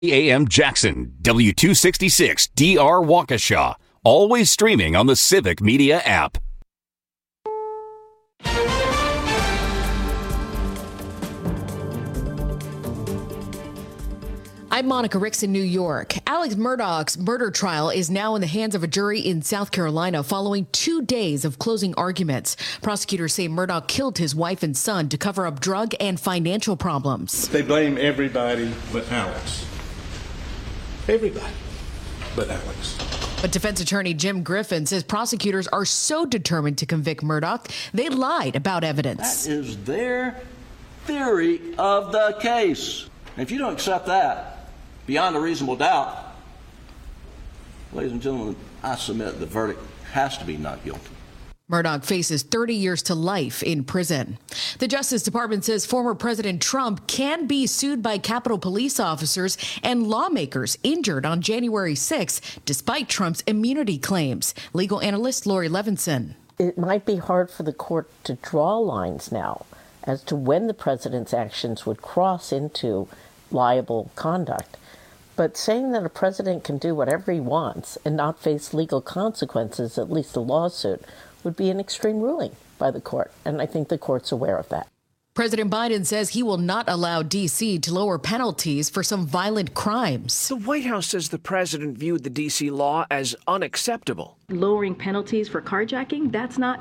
AM Jackson, W266 DR Waukesha. Always streaming on the Civic Media app. I'm Monica Ricks in New York. Alex Murdaugh's murder trial is now in the hands of a jury in South Carolina following 2 days of closing arguments. Prosecutors say Murdaugh killed his wife and son to cover up drug and financial problems. They blame everybody but Alex. Everybody but Alex. But defense attorney Jim Griffin says prosecutors are so determined to convict Murdaugh, they lied about evidence. That is their theory of the case. And if you don't accept that, beyond a reasonable doubt, ladies and gentlemen, I submit the verdict has to be not guilty. Murdaugh faces 30 years to life in prison. The Justice Department says former President Trump can be sued by Capitol Police officers and lawmakers injured on January 6, despite Trump's immunity claims. Legal analyst Lori Levinson. It might be hard for the court to draw lines now as to when the president's actions would cross into liable conduct. But saying that a president can do whatever he wants and not face legal consequences, at least a lawsuit, would be an extreme ruling by the court. And I think the court's aware of that. President Biden says he will not allow D.C. to lower penalties for some violent crimes. The White House says the president viewed the D.C. law as unacceptable. Lowering penalties for carjacking,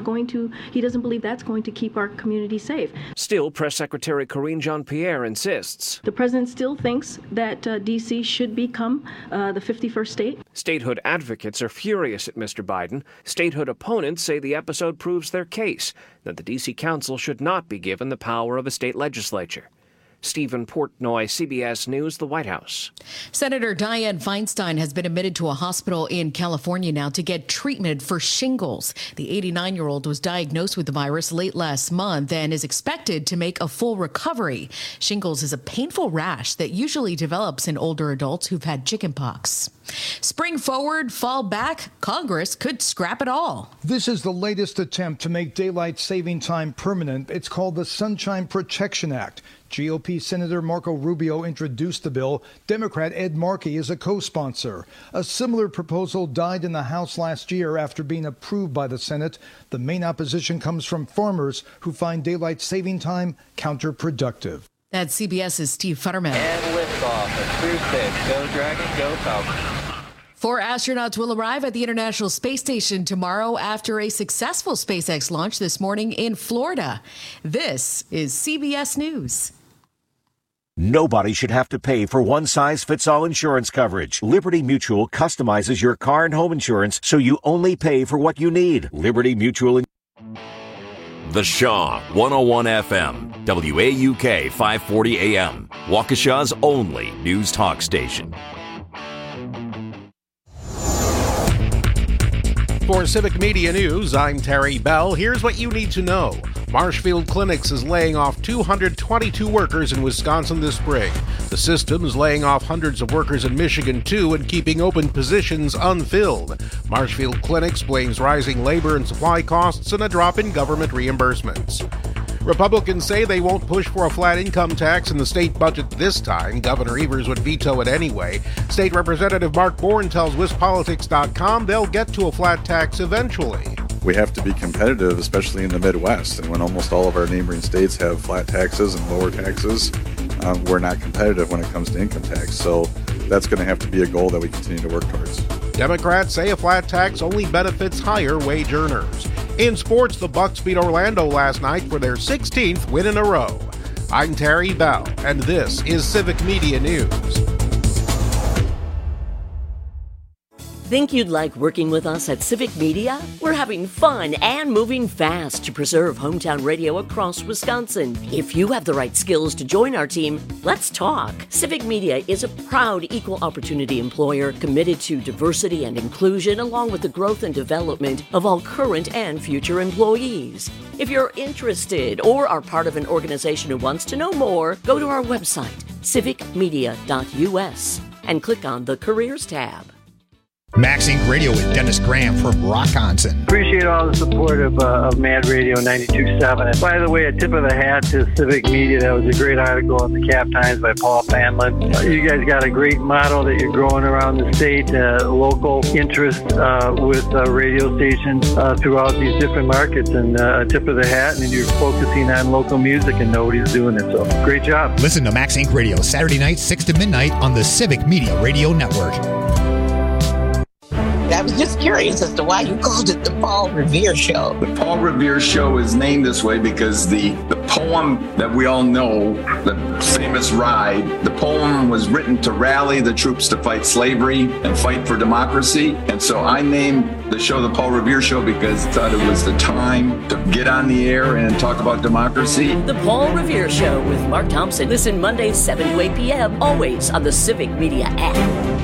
he doesn't believe that's going to keep our community safe. Still, Press Secretary Karine Jean-Pierre insists. The president still thinks that D.C. should become the 51st state. Statehood advocates are furious at Mr. Biden. Statehood opponents say the episode proves their case, that the D.C. Council should not be given the power of a state legislature. Stephen Portnoy, CBS News, the White House. Senator Dianne Feinstein has been admitted to a hospital in California now to get treatment for shingles. The 89-year-old was diagnosed with the virus late last month and is expected to make a full recovery. Shingles is a painful rash that usually develops in older adults who've had chickenpox. Spring forward, fall back, Congress could scrap it all. This is the latest attempt to make daylight saving time permanent. It's called the Sunshine Protection Act. GOP Senator Marco Rubio introduced the bill. Democrat Ed Markey is a co-sponsor. A similar proposal died in the House last year after being approved by the Senate. The main opposition comes from farmers who find daylight saving time counterproductive. That's CBS's Steve Futterman. And liftoff at Crew 6. Go Dragon, go Falcon. 4 astronauts will arrive at the International Space Station tomorrow after a successful SpaceX launch this morning in Florida. This is CBS News. Nobody should have to pay for one-size-fits-all insurance coverage. Liberty Mutual customizes your car and home insurance so you only pay for what you need. Liberty Mutual. The Shaw, 101 FM, WAUK 540 AM, Waukesha's only news talk station. For Civic Media News, I'm Terry Bell. Here's what you need to know. Marshfield Clinics is laying off 222 workers in Wisconsin this spring. The system is laying off hundreds of workers in Michigan, too, and keeping open positions unfilled. Marshfield Clinics blames rising labor and supply costs and a drop in government reimbursements. Republicans say they won't push for a flat income tax in the state budget this time. Governor Evers would veto it anyway. State Representative Mark Bourne tells WisPolitics.com they'll get to a flat tax eventually. We have to be competitive, especially in the Midwest. And when almost all of our neighboring states have flat taxes and lower taxes, we're not competitive when it comes to income tax. So that's going to have to be a goal that we continue to work towards. Democrats say a flat tax only benefits higher wage earners. In sports, the Bucks beat Orlando last night for their 16th win in a row. I'm Terry Bell, and this is Civic Media News. Think you'd like working with us at Civic Media? We're having fun and moving fast to preserve hometown radio across Wisconsin. If you have the right skills to join our team, let's talk. Civic Media is a proud equal opportunity employer committed to diversity and inclusion along with the growth and development of all current and future employees. If you're interested or are part of an organization who wants to know more, go to our website, civicmedia.us, and click on the Careers tab. Max Inc. Radio with Dennis Graham from Rockonson. Appreciate all the support of Mad Radio 92.7. And by the way, a tip of the hat to Civic Media. That was a great article in the Cap Times by Paul Panlin. You guys got a great model that you're growing around the state, local interest with radio stations throughout these different markets. And a tip of the hat, and you're focusing on local music, and nobody's doing it. So great job. Listen to Max Inc. Radio Saturday night, 6 to midnight on the Civic Media Radio Network. I was just curious as to why you called it the Paul Revere Show. The Paul Revere Show is named this way because the poem that we all know, the famous Ride, the poem was written to rally the troops to fight slavery and fight for democracy. And so I named the show the Paul Revere Show because I thought it was the time to get on the air and talk about democracy. The Paul Revere Show with Mark Thompson. Listen Mondays 7 to 8 p.m. always on the Civic Media app.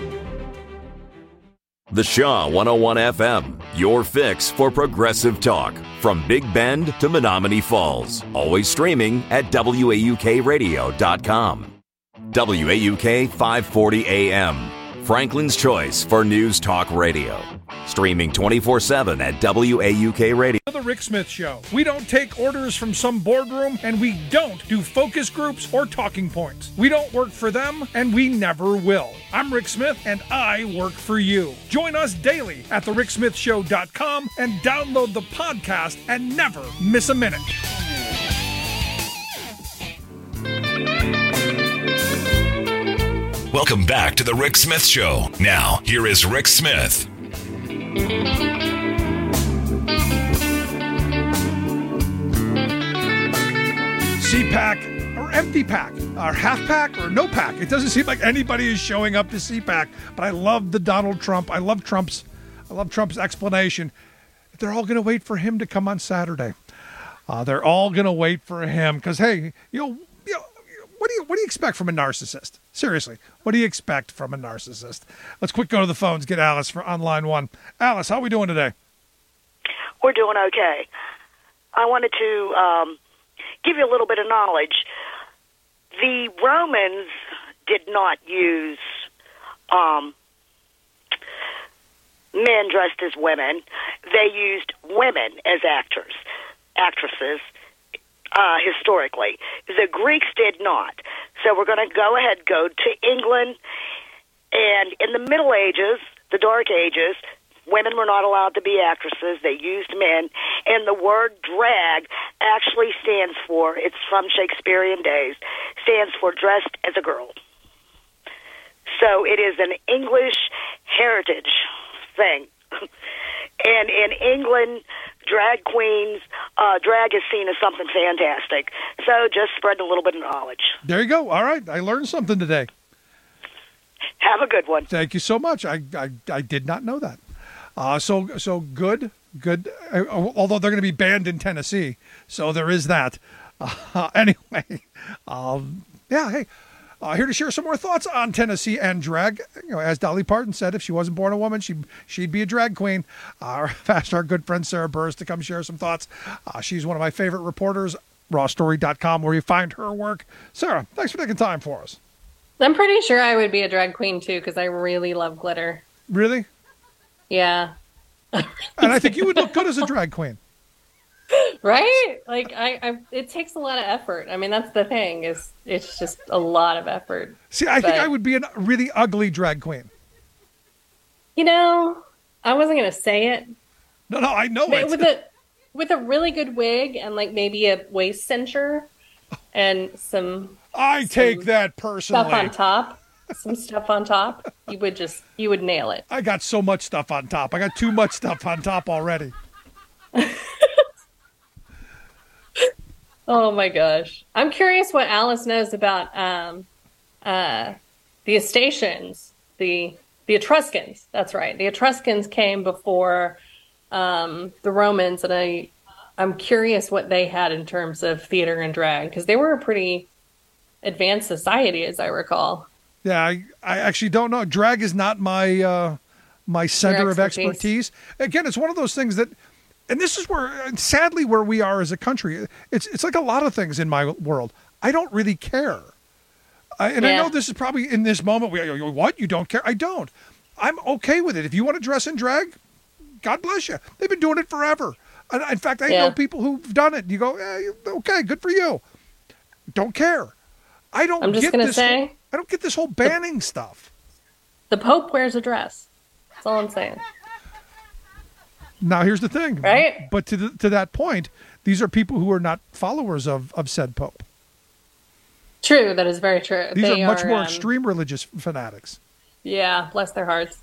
The Shaw 101 FM, your fix for progressive talk. From Big Bend to Menominee Falls. Always streaming at WAUKradio.com. WAUK 540 AM. Franklin's choice for news talk radio. Streaming 24/7 at WAUK Radio. The Rick Smith Show. We don't take orders from some boardroom, and we don't do focus groups or talking points. We don't work for them, and we never will. I'm Rick Smith, and I work for you. Join us daily at thericksmithshow.com and download the podcast and never miss a minute. Welcome back to The Rick Smith Show. Now, here is Rick Smith. CPAC or empty pack or half pack or no pack. It doesn't seem like anybody is showing up to CPAC, but I love the Donald Trump. I love Trump's explanation. They're all going to wait for him to come on Saturday. They're all going to wait for him because, hey, what do you expect from a narcissist? Seriously, what do you expect from a narcissist? Let's quick go to the phones. Get Alice on line one. Alice, how are we doing today? We're doing okay. I wanted to give you a little bit of knowledge. The Romans did not use men dressed as women. They used women as actresses. Historically. The Greeks did not. So we're going to go to England, and in the Middle Ages, the Dark Ages, women were not allowed to be actresses. They used men, and the word drag actually stands for, it's from Shakespearean days, stands for dressed as a girl. So it is an English heritage thing. And in England, drag queens, drag is seen as something fantastic. So just spread a little bit of knowledge. There you go. All right. I learned something today. Have a good one. Thank you so much. I did not know that. So good. Although they're going to be banned in Tennessee. So there is that. Anyway. Hey. Here to share some more thoughts on Tennessee and drag. As Dolly Parton said, if she wasn't born a woman, she'd be a drag queen. Asked our good friend Sarah Burrs to come share some thoughts. She's one of my favorite reporters, rawstory.com, where you find her work. Sarah, thanks for taking time for us. I'm pretty sure I would be a drag queen, too, because I really love glitter. Really? Yeah. And I think you would look good as a drag queen. Right? Like, it takes a lot of effort. I mean, that's the thing, is it's just a lot of effort. See, I think I would be a really ugly drag queen. I wasn't going to say it. No, I know it. With a really good wig and, like, maybe a waist cincher and some... I take that personally. Stuff on top. Some stuff on top. You would nail it. I got so much stuff on top. I got too much stuff on top already. Oh my gosh. I'm curious what Alice knows about the Estations, the Etruscans. That's right. The Etruscans came before the Romans, and I'm curious what they had in terms of theater and drag, because they were a pretty advanced society, as I recall. Yeah, I actually don't know. Drag is not my my center of expertise. Again, it's one of those things that, and this is where, sadly, where we are as a country. It's like a lot of things in my world. I don't really care. I know this is probably in this moment, what? You don't care? I don't. I'm okay with it. If you want to dress in drag, God bless you. They've been doing it forever. In fact, I know people who've done it. You go, okay, good for you. Don't care. I don't get this whole banning stuff. The Pope wears a dress. That's all I'm saying. Now, here's the thing. Right? But to that point, these are people who are not followers of said Pope. True. That is very true. These are much more extreme religious fanatics. Yeah, bless their hearts.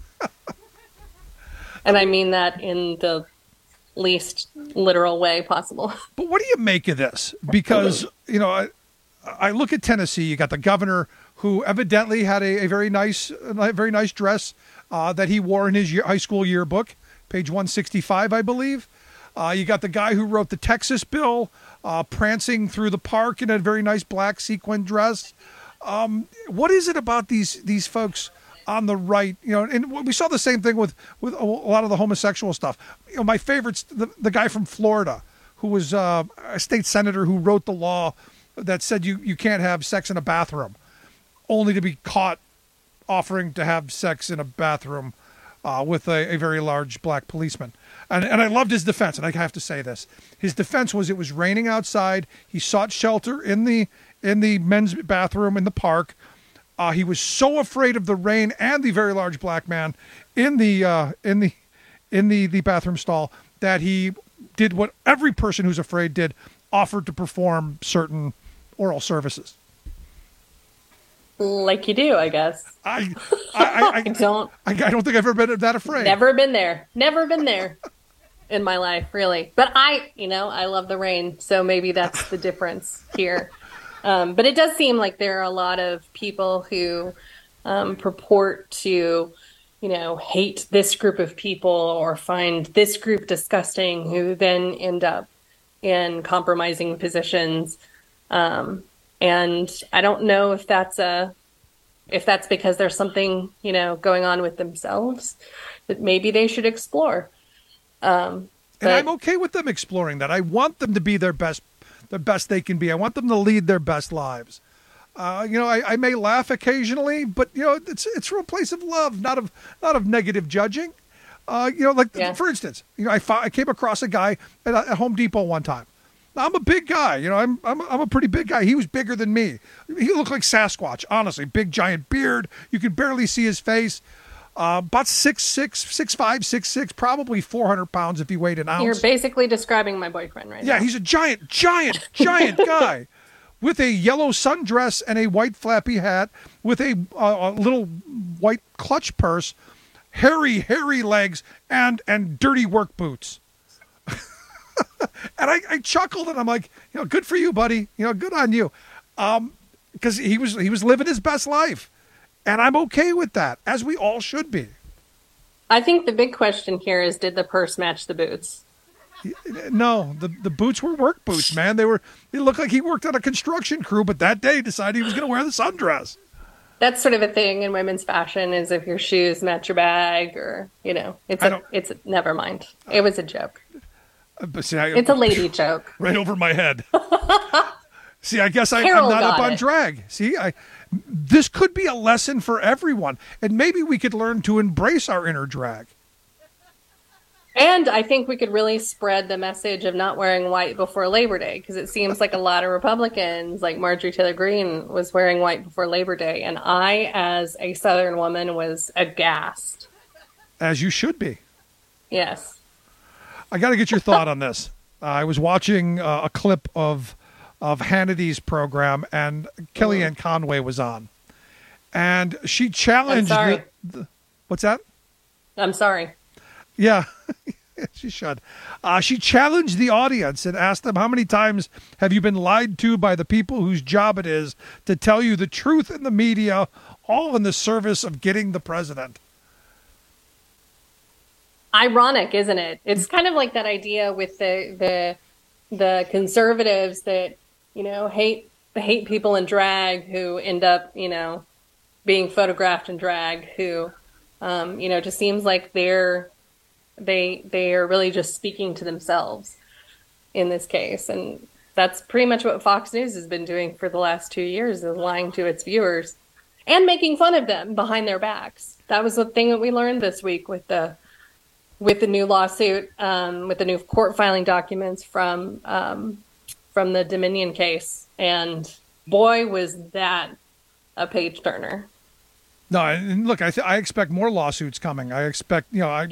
And I mean that in the least literal way possible. But what do you make of this? Because, I look at Tennessee. You got the governor who evidently had a very nice dress that he wore in his high school yearbook, page 165, I believe. You got the guy who wrote the Texas bill, prancing through the park in a very nice black sequin dress. What is it about these folks on the right? And we saw the same thing with a lot of the homosexual stuff. My favorite's the guy from Florida who was a state senator who wrote the law that said you can't have sex in a bathroom, only to be caught offering to have sex in a bathroom with a very large black policeman. And I loved his defense, and I have to say this. His defense was it was raining outside. He sought shelter in the men's bathroom in the park. He was so afraid of the rain and the very large black man in the bathroom stall that he did what every person who's afraid did, offered to perform certain oral services. Like you do, I guess. I don't think I've ever been that afraid. Never been there in my life, really. But I love the rain, so maybe that's the difference here. But it does seem like there are a lot of people who purport to, hate this group of people or find this group disgusting, who then end up in compromising positions. And I don't know if that's because there's something, going on with themselves that maybe they should explore. And I'm okay with them exploring that. I want them to be the best they can be. I want them to lead their best lives. I may laugh occasionally, but it's from a place of love, not of negative judging. For instance, I came across a guy at Home Depot one time. Now, I'm a big guy. I'm a pretty big guy. He was bigger than me. He looked like Sasquatch, honestly. Big giant beard. You can barely see his face. About 6'6", 6'5", 6'6", probably 400 pounds if he weighed an ounce. You're basically describing my boyfriend right now. Yeah, he's a giant guy with a yellow sundress and a white flappy hat with a little white clutch purse, hairy legs, and dirty work boots. And I chuckled, and I'm like, good for you, buddy. Good on you. Because he was living his best life. And I'm okay with that, as we all should be. I think the big question here is, did the purse match the boots? No, the boots were work boots, man. They looked like he worked on a construction crew, but that day decided he was going to wear the sundress. That's sort of a thing in women's fashion, is if your shoes match your bag, or it's never mind. It was a joke. But see, it's a lady joke. Right over my head. See, I guess I'm not up on drag. See, this could be a lesson for everyone, and maybe we could learn to embrace our inner drag. And I think we could really spread the message of not wearing white before Labor Day, because it seems like a lot of Republicans, like Marjorie Taylor Greene, was wearing white before Labor Day, and I, as a Southern woman, was aghast. As you should be. Yes. I got to get your thought on this. I was watching a clip of Hannity's program, and Kellyanne Conway was on, and she challenged. I'm sorry. What's that? I'm sorry. Yeah, she should. She challenged the audience and asked them, how many times have you been lied to by the people whose job it is to tell you the truth in the media, all in the service of getting the president? Ironic, isn't it? It's kind of like that idea with the conservatives that, hate people in drag who end up, being photographed in drag, who, just seems like they are really just speaking to themselves in this case. And that's pretty much what Fox News has been doing for the last 2 years, is lying to its viewers. and making fun of them behind their backs. That was the thing that we learned this week with the new lawsuit, with the new court filing documents from the Dominion case. And boy, was that a page turner. No, and look, I expect more lawsuits coming. I expect, I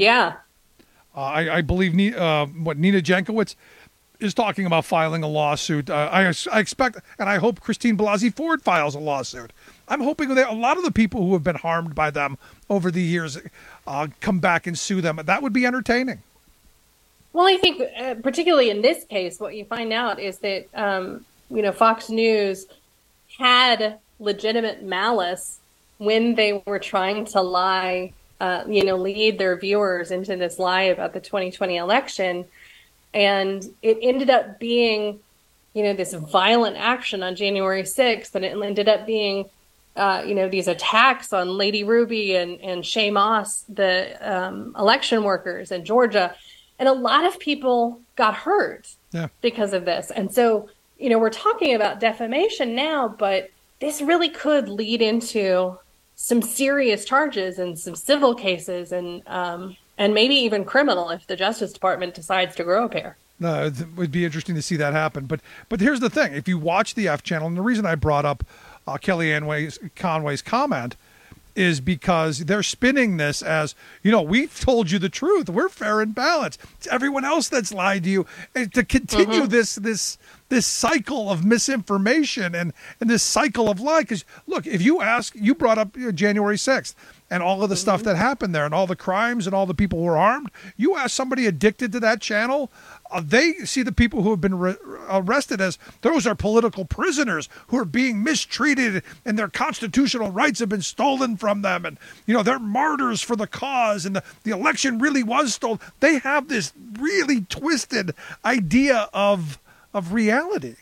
believe Nina Jankowicz is talking about filing a lawsuit. I expect, and I hope Christine Blasey Ford files a lawsuit. I'm hoping that a lot of the people who have been harmed by them over the years come back and sue them. That would be entertaining. Well, I think particularly in this case, what you find out is that, Fox News had legitimate malice when they were trying to lie, lead their viewers into this lie about the 2020 election. And it ended up being, this violent action on January 6th. And it ended up being, these attacks on Lady Ruby and Shay Moss, the election workers in Georgia. And a lot of people got hurt because of this. And so, we're talking about defamation now, but this really could lead into some serious charges and some civil cases and maybe even criminal if the Justice Department decides to grow a pair. No, it would be interesting to see that happen. But here's the thing. If you watch the F Channel, and the reason I brought up Kellyanne Conway's comment is because they're spinning this as, we've told you the truth. We're fair and balanced. It's everyone else that's lied to you. And to continue this cycle of misinformation and this cycle of lie. Because, look, if you brought up January 6th and all of the stuff that happened there and all the crimes and all the people who were harmed, you ask somebody addicted to that channel, they see the people who have been arrested as those are political prisoners who are being mistreated and their constitutional rights have been stolen from them. And, they're martyrs for the cause and the election really was stolen. They have this really twisted idea of reality.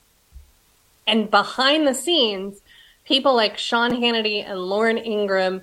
And behind the scenes, people like Sean Hannity and Laura Ingraham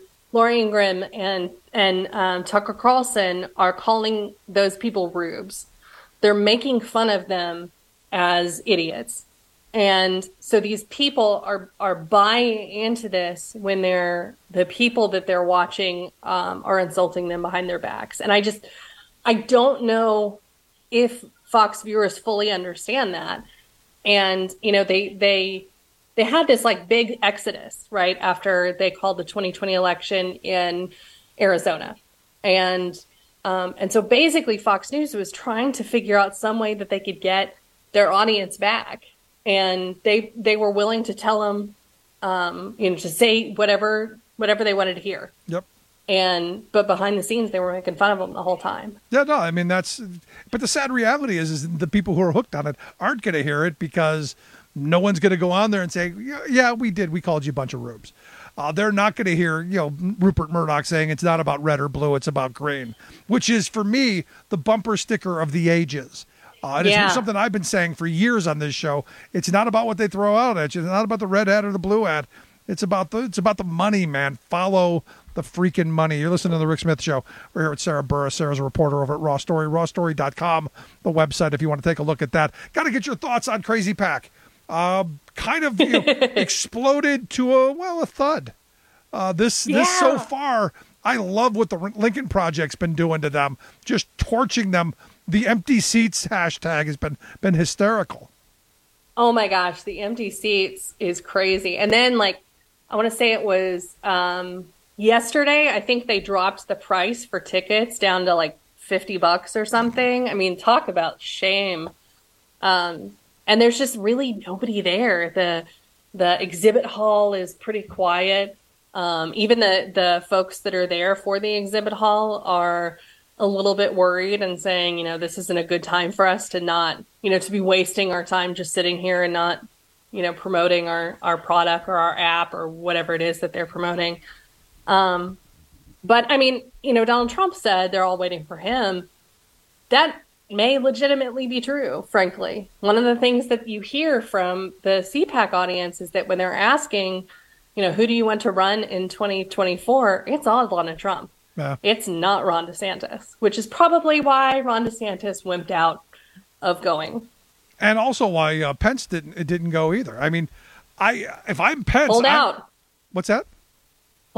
and Tucker Carlson are calling those people rubes. They're making fun of them as idiots. And so these people are buying into this when the people that they're watching are insulting them behind their backs. And I don't know if Fox viewers fully understand that. And, they had this big exodus right after they called the 2020 election in Arizona. And so basically Fox News was trying to figure out some way that they could get their audience back. And they were willing to tell them, to say whatever they wanted to hear. Yep. But behind the scenes, they were making fun of them the whole time. Yeah, no, I mean, but the sad reality is the people who are hooked on it aren't going to hear it because no one's going to go on there and say, yeah, we did. We called you a bunch of rubes. They're not going to hear, Rupert Murdoch saying it's not about red or blue, it's about green, which is, for me, the bumper sticker of the ages. It's something I've been saying for years on this show. It's not about what they throw out at you. It's not about the red ad or the blue ad. It's about the money, man. Follow the freaking money. You're listening to The Rick Smith Show. We're here with Sarah Burris. Sarah's a reporter over at Raw Story, rawstory.com, the website if you want to take a look at that. Got to get your thoughts on Crazy Pack. Exploded to a thud. This so far, I love what the Lincoln Project's been doing to them, just torching them. The empty seats hashtag has been hysterical. Oh my gosh, the empty seats is crazy. And then I want to say it was yesterday, I think they dropped the price for tickets down to $50 or something. I mean, talk about shame. And there's just really nobody there. The exhibit hall is pretty quiet. Even the folks that are there for the exhibit hall are a little bit worried and saying, this isn't a good time for us to not, to be wasting our time just sitting here and not, promoting our product or our app or whatever it is that they're promoting. But I mean, Donald Trump said they're all waiting for him. That may legitimately be true, frankly. One of the things that you hear from the CPAC audience is that when they're asking, who do you want to run in 2024, it's all Donald Trump. Yeah. It's not Ron DeSantis, which is probably why Ron DeSantis wimped out of going. And also why Pence didn't go either. I mean, if I'm Pence, hold out. What's that?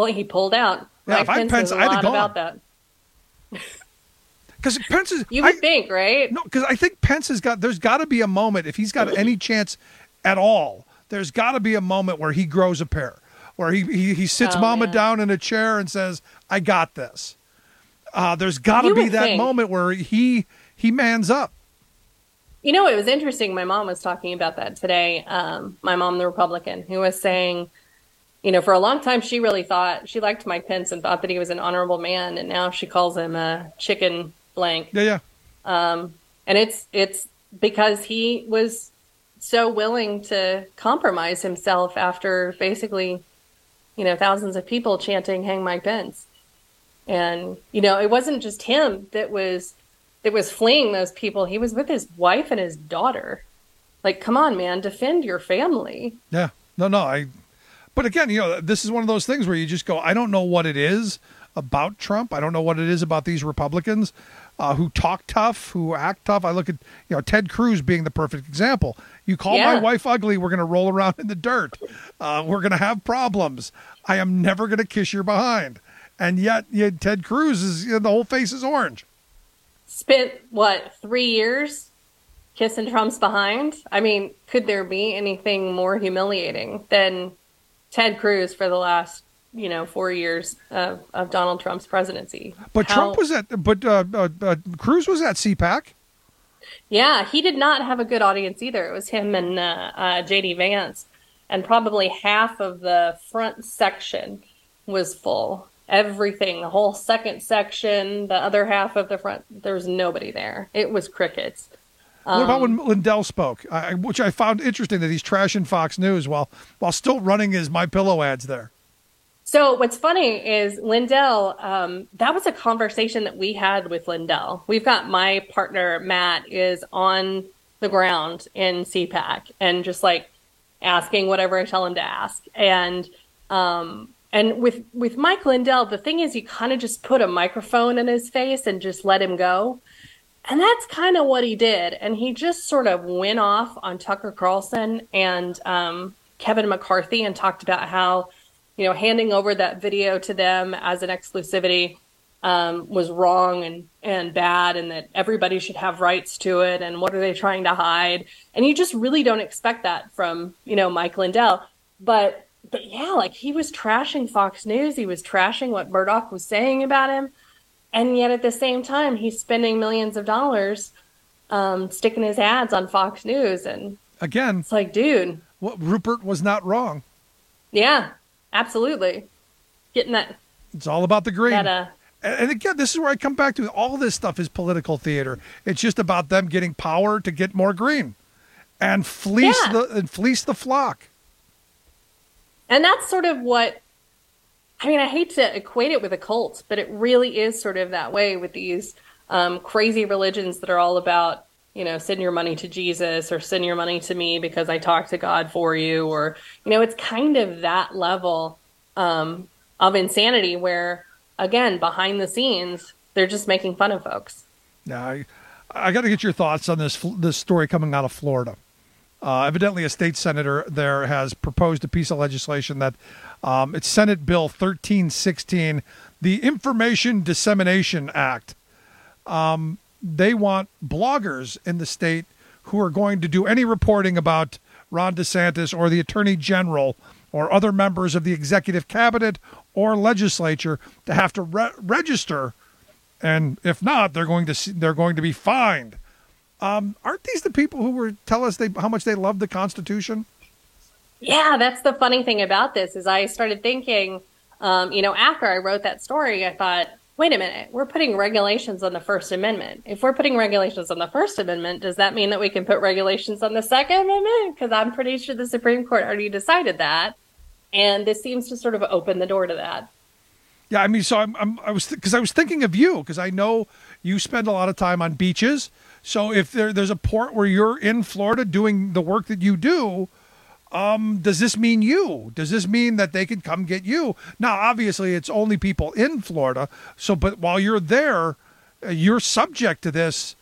he pulled out. Yeah, Mike if I'm Pence, knows I'd a have lot gone. about that. Because Pence is. You would think, right? No, because I think Pence has got. There's got to be a moment if he's got any chance at all. There's got to be a moment where he grows a pair, where he sits Mama down in a chair and says, "I got this." There's got to be that moment where he mans up. You know, it was interesting. My mom was talking about that today. My mom, the Republican, who was saying, you know, for a long time, she really thought she liked Mike Pence and thought that he was an honorable man. And now she calls him a chicken blank. Yeah. And it's because he was so willing to compromise himself after basically, you know, thousands of people chanting, "Hang Mike Pence." And, you know, it wasn't just him that was fleeing those people. He was with his wife and his daughter. Like, come on, man, defend your family. Yeah. No. But again, you know, this is one of those things where you just go, I don't know what it is about Trump. I don't know what it is about these Republicans who talk tough, who act tough. I look at, you know, Ted Cruz being the perfect example. You call my wife ugly, we're going to roll around in the dirt. We're going to have problems. I am never going to kiss your behind. And yet Ted Cruz is, you know, the whole face is orange. Spent, 3 years kissing Trump's behind? I mean, could there be anything more humiliating than Ted Cruz for the last, 4 years of Donald Trump's presidency? But Cruz was at CPAC. Yeah, he did not have a good audience either. It was him and J.D. Vance, and probably half of the front section was full. Everything, the whole second section, the other half of the front, there was nobody there. It was crickets. What about when Lindell spoke, which I found interesting that he's trashing Fox News while still running his MyPillow ads there? So what's funny is Lindell, that was a conversation that we had with Lindell. We've got my partner, Matt, is on the ground in CPAC and just like asking whatever I tell him to ask. And with Mike Lindell, the thing is you kind of just put a microphone in his face and just let him go. And that's kind of what he did. And he just sort of went off on Tucker Carlson and Kevin McCarthy and talked about how, handing over that video to them as an exclusivity was wrong and bad, and that everybody should have rights to it. And what are they trying to hide? And you just really don't expect that from, Mike Lindell. But yeah, like he was trashing Fox News. He was trashing what Murdoch was saying about him. And yet at the same time, he's spending millions of dollars sticking his ads on Fox News. And again, it's like, dude, Rupert was not wrong. Yeah, absolutely. Getting that. It's all about the green. And again, this is where I come back to. All this stuff is political theater. It's just about them getting power to get more green and fleece the flock. And that's sort of what, I hate to equate it with a cult, but it really is sort of that way with these crazy religions that are all about, send your money to Jesus or send your money to me because I talk to God for you. Or, it's kind of that level of insanity where, again, behind the scenes, they're just making fun of folks. Now, I got to get your thoughts on this story coming out of Florida. Evidently, a state senator there has proposed a piece of legislation that it's Senate Bill 1316, the Information Dissemination Act. They want bloggers in the state who are going to do any reporting about Ron DeSantis or the Attorney General or other members of the executive cabinet or legislature to have to register, and if not, they're going to be fined. Aren't these the people who tell us how much they love the Constitution? Yeah, that's the funny thing about this is I started thinking, after I wrote that story, I thought, wait a minute, we're putting regulations on the First Amendment. If we're putting regulations on the First Amendment, does that mean that we can put regulations on the Second Amendment? Because I'm pretty sure the Supreme Court already decided that. And this seems to sort of open the door to that. Yeah, so I was thinking of you because I know you spend a lot of time on beaches. So if there's a port where you're in Florida doing the work that you do, does this mean you? Does this mean that they can come get you? Now, obviously, it's only people in Florida. But while you're there, you're subject to this.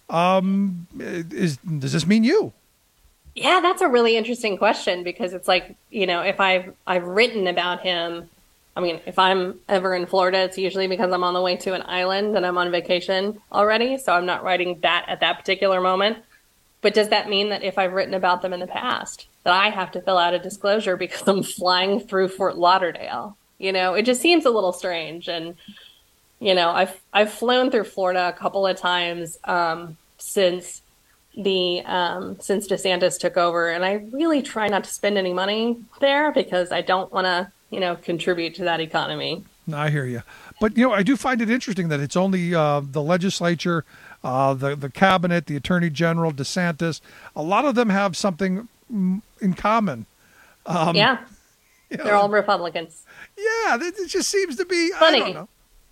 Does this mean you? Yeah, that's a really interesting question because it's like, if I've written about him I mean, if I'm ever in Florida, it's usually because I'm on the way to an island and I'm on vacation already. So I'm not writing that at that particular moment. But does that mean that if I've written about them in the past, that I have to fill out a disclosure because I'm flying through Fort Lauderdale? You know, it just seems a little strange. And, you know, I've flown through Florida a couple of times since DeSantis took over. And I really try not to spend any money there because I don't want to, you know, contribute to that economy. I hear you. But, you know, I do find it interesting that it's only the legislature, the cabinet, the attorney general, DeSantis. A lot of them have something in common. Yeah. You know, they're all Republicans. Yeah. It just seems to be, funny. I don't know.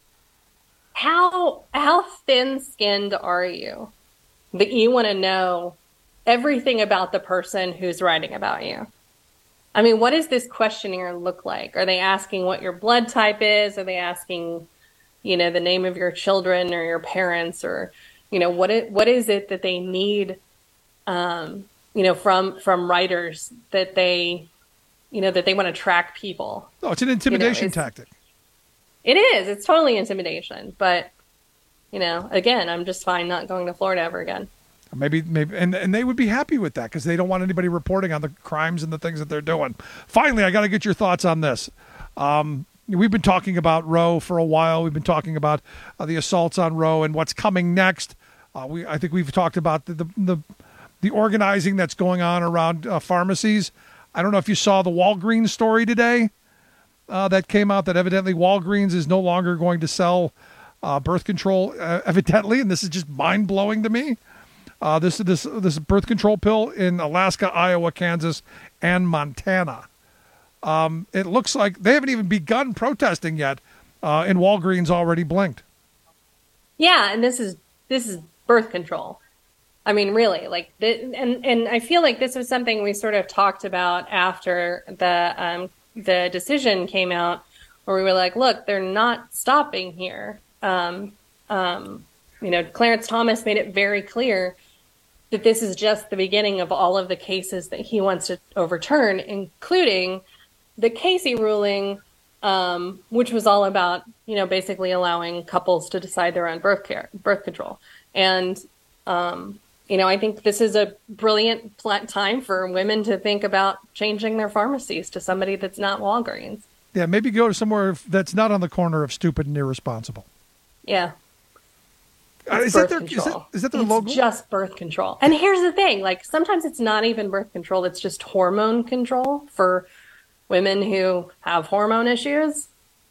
How thin-skinned are you that you want to know everything about the person who's writing about you? I mean, what does this questionnaire look like? Are they asking what your blood type is? Are they asking, you know, the name of your children or your parents, or, you know, what is it that they need, you know, from writers that they, you know, that they want to track people? Oh, it's an intimidation tactic. It is. It's totally intimidation. But, you know, again, I'm just fine not going to Florida ever again. Maybe, and they would be happy with that because they don't want anybody reporting on the crimes and the things that they're doing. Finally, I got to get your thoughts on this. We've been talking about Roe for a while. We've been talking about the assaults on Roe and what's coming next. I think we've talked about the organizing that's going on around pharmacies. I don't know if you saw the Walgreens story today that came out that evidently Walgreens is no longer going to sell birth control, evidently, and this is just mind-blowing to me. This birth control pill in Alaska, Iowa, Kansas, and Montana. It looks like they haven't even begun protesting yet, and Walgreens already blinked. Yeah, and this is birth control. I mean, really, like, and I feel like this was something we sort of talked about after the decision came out, where we were like, look, they're not stopping here. You know, Clarence Thomas made it very clear that this is just the beginning of all of the cases that he wants to overturn, including the Casey ruling, which was all about, you know, basically allowing couples to decide their own birth control. And, you know, I think this is a brilliant time for women to think about changing their pharmacies to somebody that's not Walgreens. Yeah, maybe go to somewhere that's not on the corner of stupid and irresponsible. Yeah. Is that their logo? It's just birth control. And here's the thing, like, sometimes it's not even birth control, it's just hormone control for women who have hormone issues.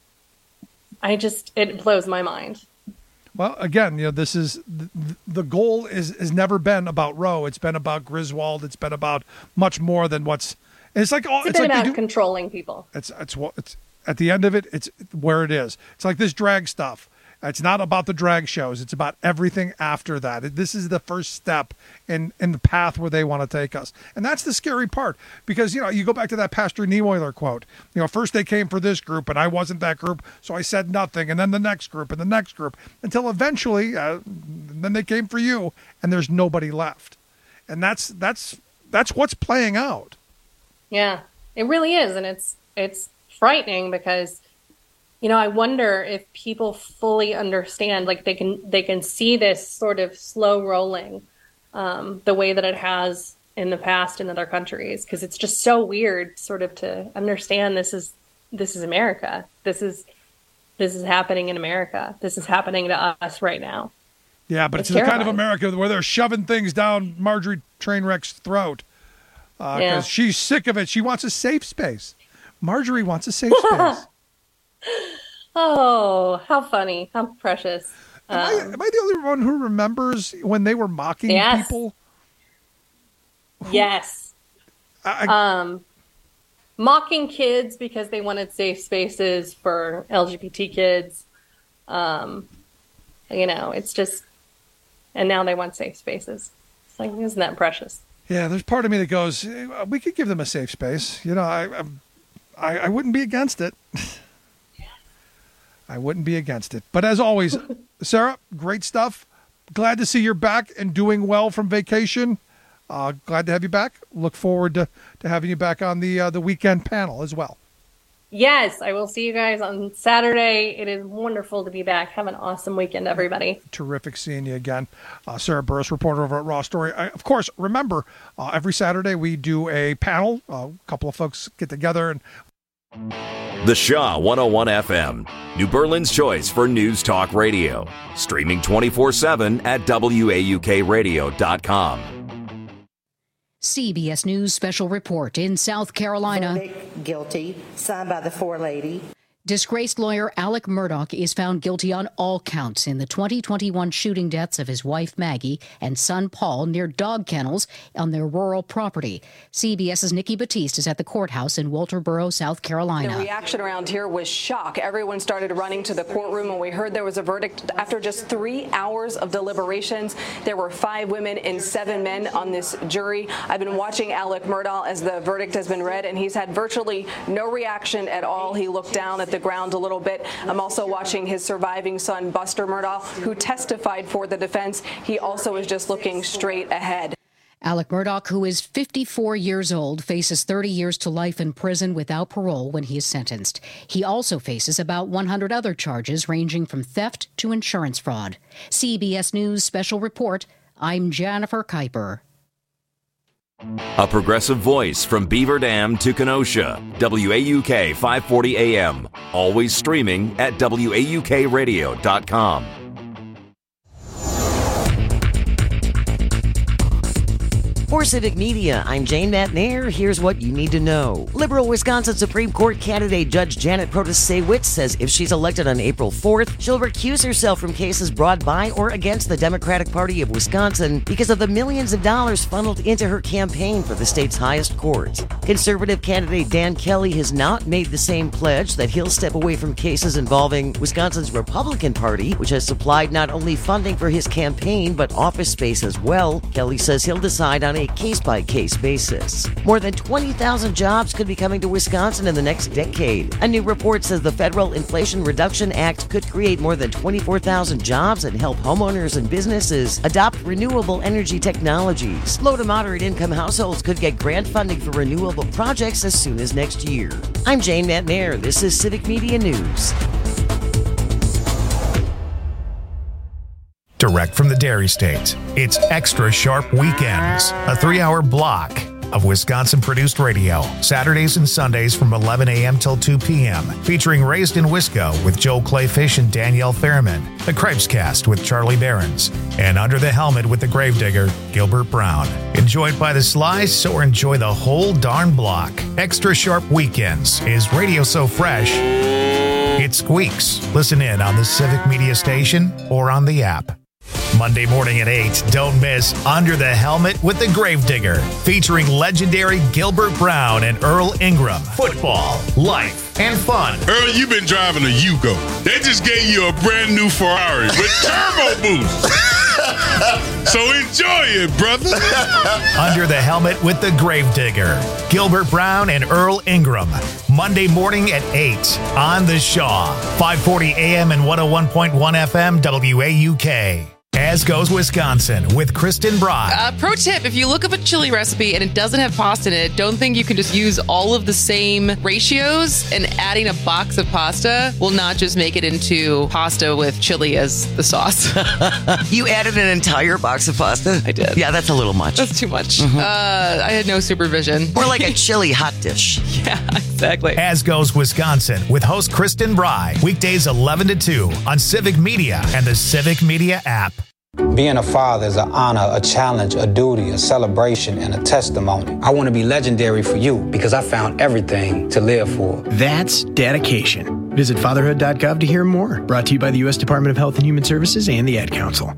It blows my mind. Well, again, you know, this is the goal has never been about Roe. It's been about Griswold. It's been about much more than what's. It's like all. It's about controlling people. It's at the end of it. It's where it is. It's like this drag stuff. It's not about the drag shows. It's about everything after that. This is the first step in the path where they want to take us. And that's the scary part because, you know, you go back to that Pastor Nieweiler quote. You know, first they came for this group and I wasn't that group, so I said nothing. And then the next group and the next group until eventually then they came for you and there's nobody left. And that's what's playing out. Yeah, it really is. And it's frightening because, you know, I wonder if people fully understand, like they can see this sort of slow rolling, the way that it has in the past in other countries, because it's just so weird sort of to understand this is America. This is happening in America. This is happening to us right now. Yeah, but it's the kind of America where they're shoving things down Marjorie Trainwreck's throat because she's sick of it. She wants a safe space. Marjorie wants a safe space. Oh, how funny. How precious. Am I the only one who remembers when they were mocking people? Yes. Mocking kids because they wanted safe spaces for LGBT kids. You know, it's just, and now they want safe spaces. It's like, isn't that precious? Yeah, there's part of me that goes, we could give them a safe space. You know, I wouldn't be against it. I wouldn't be against it. But as always, Sarah, great stuff. Glad to see you're back and doing well from vacation. Glad to have you back. Look forward to having you back on the weekend panel as well. Yes, I will see you guys on Saturday. It is wonderful to be back. Have an awesome weekend, everybody. Terrific seeing you again. Sarah Burris, reporter over at Raw Story. Of course, remember, every Saturday we do a panel. A couple of folks get together. And The Shaw 101 FM, New Berlin's choice for news talk radio. Streaming 24/7 at WAUKradio.com. CBS News special report in South Carolina. Verdict guilty, signed by the forelady. Disgraced lawyer Alec Murdaugh is found guilty on all counts in the 2021 shooting deaths of his wife Maggie and son Paul near dog kennels on their rural property. CBS's Nikki Batiste is at the courthouse in Walterboro, South Carolina. The reaction around here was shock. Everyone started running to the courtroom when we heard there was a verdict. After just 3 hours of deliberations, there were 5 women and 7 men on this jury. I've been watching Alec Murdaugh as the verdict has been read, and he's had virtually no reaction at all. He looked down at the ground a little bit. I'm also watching his surviving son, Buster Murdaugh, who testified for the defense. He also is just looking straight ahead. Alec Murdaugh, who is 54 years old, faces 30 years to life in prison without parole when he is sentenced. He also faces about 100 other charges ranging from theft to insurance fraud. CBS News special report. I'm Jennifer Kuiper. A progressive voice from Beaver Dam to Kenosha. WAUK 540 AM. Always streaming at WAUKradio.com. For Civic Media, I'm Jane Matnair. Here's what you need to know. Liberal Wisconsin Supreme Court candidate Judge Janet Protasewicz says if she's elected on April 4th, she'll recuse herself from cases brought by or against the Democratic Party of Wisconsin because of the millions of dollars funneled into her campaign for the state's highest court. Conservative candidate Dan Kelly has not made the same pledge that he'll step away from cases involving Wisconsin's Republican Party, which has supplied not only funding for his campaign but office space as well. Kelly says he'll decide on a case-by-case basis. More than 20,000 jobs could be coming to Wisconsin in the next decade. A new report says the Federal Inflation Reduction Act could create more than 24,000 jobs and help homeowners and businesses adopt renewable energy technologies. Low to moderate income households could get grant funding for renewable projects as soon as next year. I'm Jane Matnair. This is Civic Media News. Direct from the Dairy State, it's Extra Sharp Weekends, a 3-hour block of Wisconsin-produced radio, Saturdays and Sundays from 11 a.m. till 2 p.m., featuring Raised in Wisco with Joel Clayfish and Danielle Fairman, The Cripescast with Charlie Behrens, and Under the Helmet with the Gravedigger, Gilbert Brown. Enjoyed by the slice or enjoy the whole darn block. Extra Sharp Weekends is radio so fresh, it squeaks. Listen in on the Civic Media Station or on the app. Monday morning at 8, don't miss Under the Helmet with the Gravedigger, featuring legendary Gilbert Brown and Earl Ingram. Football, life, and fun. Earl, you've been driving a Yugo. They just gave you a brand new Ferrari with turbo boost. So enjoy it, brother. Under the Helmet with the Gravedigger, Gilbert Brown and Earl Ingram. Monday morning at 8 on the Shaw, 540 AM and 101.1 FM WAUK. As Goes Wisconsin with Kristen Brock. Pro tip, if you look up a chili recipe and it doesn't have pasta in it, don't think you can just use all of the same ratios, and adding a box of pasta will not just make it into pasta with chili as the sauce. You added an entire box of pasta? I did. Yeah, that's a little much. That's too much. I had no supervision. More like a chili hot dish. Yeah, exactly. As Goes Wisconsin with host Kristen Bry. Weekdays 11 to 2 on Civic Media and the Civic Media app. Being a father is an honor, a challenge, a duty, a celebration, and a testimony. I want to be legendary for you because I found everything to live for. That's dedication. Visit fatherhood.gov to hear more. Brought to you by the U.S. Department of Health and Human Services and the Ad Council.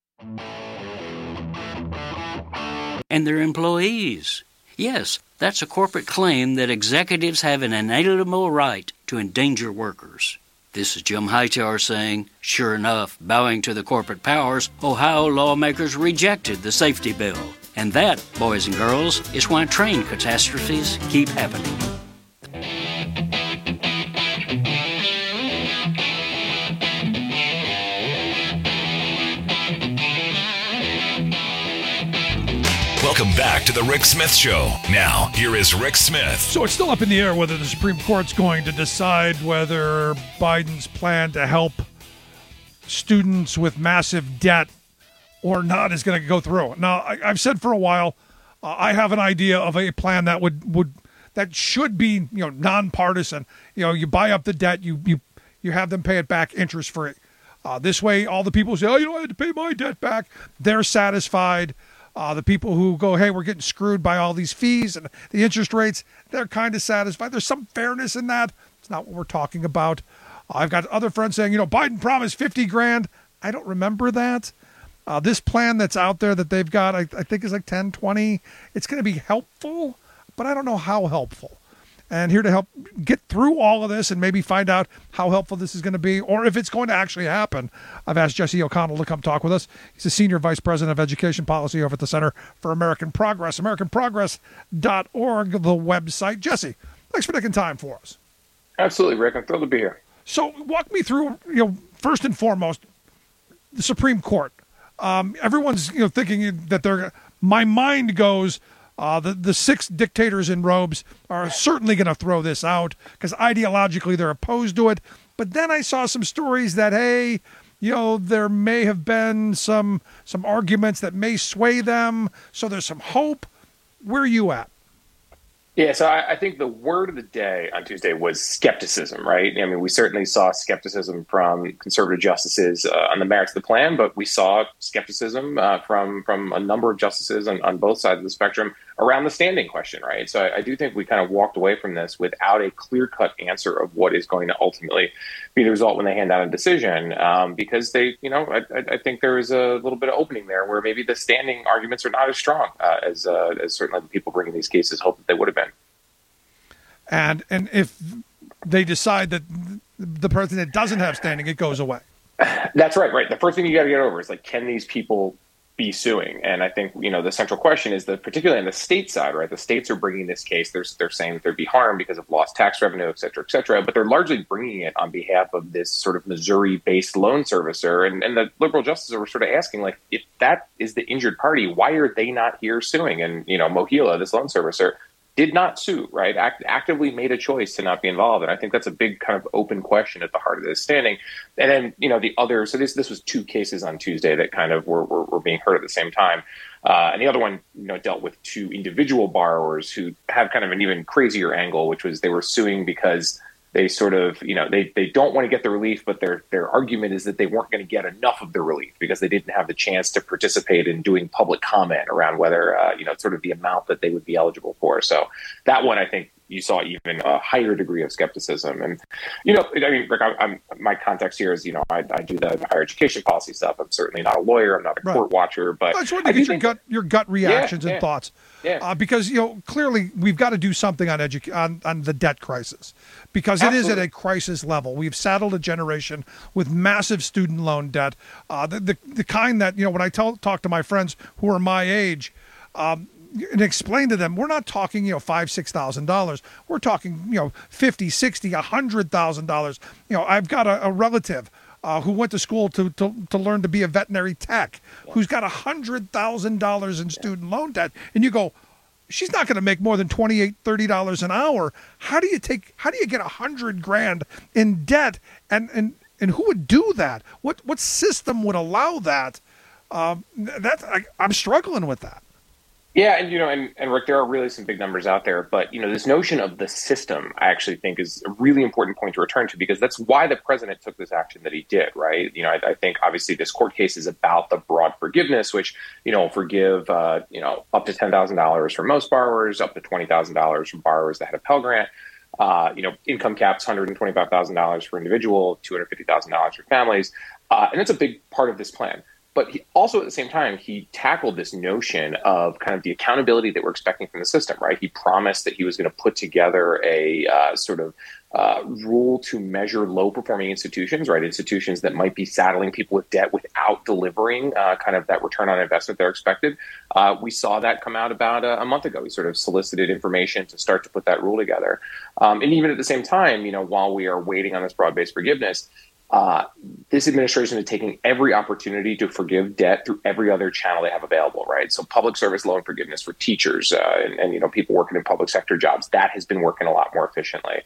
And their employees. Yes, that's a corporate claim that executives have an inalienable right to endanger workers. This is Jim Hightower saying, sure enough, bowing to the corporate powers, Ohio lawmakers rejected the safety bill. And that, boys and girls, is why train catastrophes keep happening. Welcome back to the Rick Smith Show. Now, here is Rick Smith. So it's still up in the air whether the Supreme Court's going to decide whether Biden's plan to help students with massive debt or not is going to go through. Now, I've said for a while, I have an idea of a plan that that should be, nonpartisan. You buy up the debt, you have them pay it back interest free. This way, all the people who say, "Oh, I had to pay my debt back," they're satisfied. The people who go, "Hey, we're getting screwed by all these fees and the interest rates," they're kind of satisfied. There's some fairness in that. It's not what we're talking about. I've got other friends saying, Biden promised $50,000. I don't remember that. This plan that's out there that they've got, I think is like 10, 20. It's going to be helpful, but I don't know how helpful. And here to help get through all of this and maybe find out how helpful this is going to be or if it's going to actually happen, I've asked Jesse O'Connell to come talk with us. He's the Senior Vice President of Education Policy over at the Center for American Progress, AmericanProgress.org, the website. Jesse, thanks for taking time for us. Absolutely, Rick. I'm thrilled to be here. So walk me through, first and foremost, the Supreme Court. Everyone's, thinking that my mind goes, the 6 dictators in robes are certainly going to throw this out because ideologically they're opposed to it. But then I saw some stories that, hey, there may have been some arguments that may sway them. So there's some hope. Where are you at? Yeah, so I think the word of the day on Tuesday was skepticism, right? I mean, we certainly saw skepticism from conservative justices on the merits of the plan, but we saw skepticism from a number of justices on both sides of the spectrum around the standing question, right? So I do think we kind of walked away from this without a clear-cut answer of what is going to ultimately be the result when they hand out a decision, because they, I think there is a little bit of opening there where maybe the standing arguments are not as strong as certainly the people bringing these cases hope that they would have been. And if they decide that the president doesn't have standing, it goes away. That's right. The first thing you got to get over is can these people be suing? And I think, the central question is that particularly on the state side, right? The states are bringing this case. They're saying that there'd be harm because of lost tax revenue, et cetera, but they're largely bringing it on behalf of this sort of Missouri-based loan servicer. And the liberal justices were sort of asking, if that is the injured party, why are they not here suing? And, Mohila, this loan servicer, did not sue, right? Actively made a choice to not be involved. And I think that's a big kind of open question at the heart of this standing. And then, the other, so this was 2 cases on Tuesday that kind of were being heard at the same time. And the other one, dealt with 2 individual borrowers who have kind of an even crazier angle, which was they were suing because they sort of, they don't want to get the relief, but their argument is that they weren't going to get enough of the relief because they didn't have the chance to participate in doing public comment around whether, sort of the amount that they would be eligible for. So that one, I think you saw even a higher degree of skepticism. And, Rick, my context here is, I do the higher education policy stuff. I'm certainly not a lawyer. I'm not a court watcher, but I just wanted to get your gut reactions and thoughts. Yeah. Because, clearly we've got to do something on the debt crisis because it is at a crisis level. We've saddled a generation with massive student loan debt, the kind that, when I talk to my friends who are my age, and explain to them, we're not talking, $5,000-$6,000. We're talking, $50,000, $60,000, $100,000. I've got a relative who went to school to learn to be a veterinary tech, who's got $100,000 in student loan debt. And you go, she's not going to make more than $28, $30 an hour. How do you get $100,000 in debt? And who would do that? What system would allow that? I'm struggling with that. Yeah, and Rick, there are really some big numbers out there, but this notion of the system, I actually think, is a really important point to return to because that's why the president took this action that he did, right? I think obviously this court case is about the broad forgiveness, which forgive up to $10,000 for most borrowers, up to $20,000 from borrowers that had a Pell Grant. Income caps $125,000 for individual, $250,000 for families, and that's a big part of this plan. But he also, at the same time, he tackled this notion of kind of the accountability that we're expecting from the system, right? He promised that he was going to put together a sort of rule to measure low-performing institutions, right? Institutions that might be saddling people with debt without delivering kind of that return on investment they're expected. We saw that come out about a month ago. He sort of solicited information to start to put that rule together. And even at the same time, while we are waiting on this broad-based forgiveness, this administration is taking every opportunity to forgive debt through every other channel they have available, right? So public service loan forgiveness for teachers and people working in public sector jobs, that has been working a lot more efficiently.